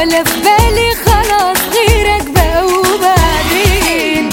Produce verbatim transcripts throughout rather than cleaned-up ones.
ولا في بالي خلاص غيرك بقى وبعدين.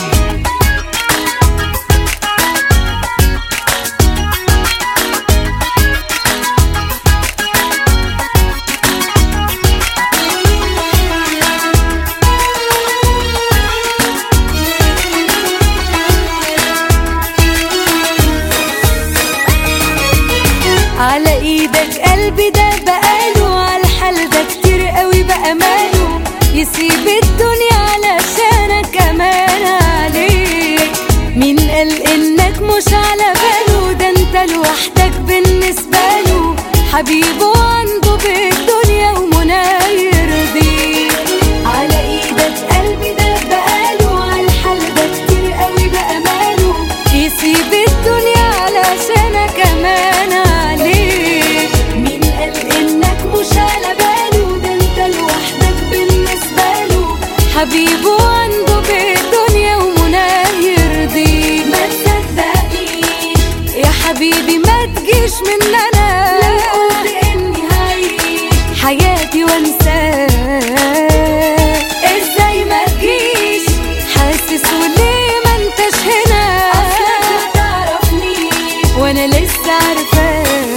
على ايدك قلبي ده بقاله عالحال ده كتير قوي بقى ماله يسيب الدنيا علشانك كمان عليك. مين قال انك مش على باله؟ ده انت لوحدك بالنسبة له حبيبه عنده بالدنيا ومنى يرضيك. على ايدك قلبي ده بقاله عالحال ده كتير قوي بقى ماله يسيب الدنيا علشانك كمان عليك. مين قال انك مش على باله؟ ده انت لوحدك بالنسبة له حبيبه عنده بالدنيا ومنى يرضيك. ما تصدقنيش يا حبيبي ما تجيش من انا لو قلت اني هعيش حياتي وانساك. ازاي ما تجيش حاسس وليه ما انتش هنا؟ اصلك ما تعرفنيش وانا لسه عارفاك.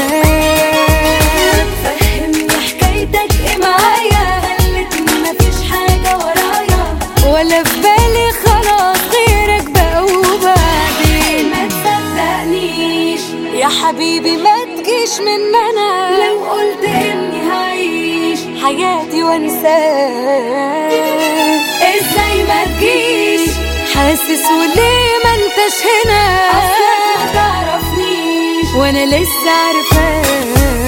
فهمني حكايتك ايه معايا؟ خلتني مفيش حاجة ورايا ولا في بالي خلاص غيرك بقى وبعدين. ما تصدقنيش يا حبيبي ما تجيش من انا لو قلت اني هعيش حياتي وانساك. ازاي ما تجيش حاسس وليه ما انتش هنا؟ اصلك ما تعرفنيش وانا لسه عارفاك.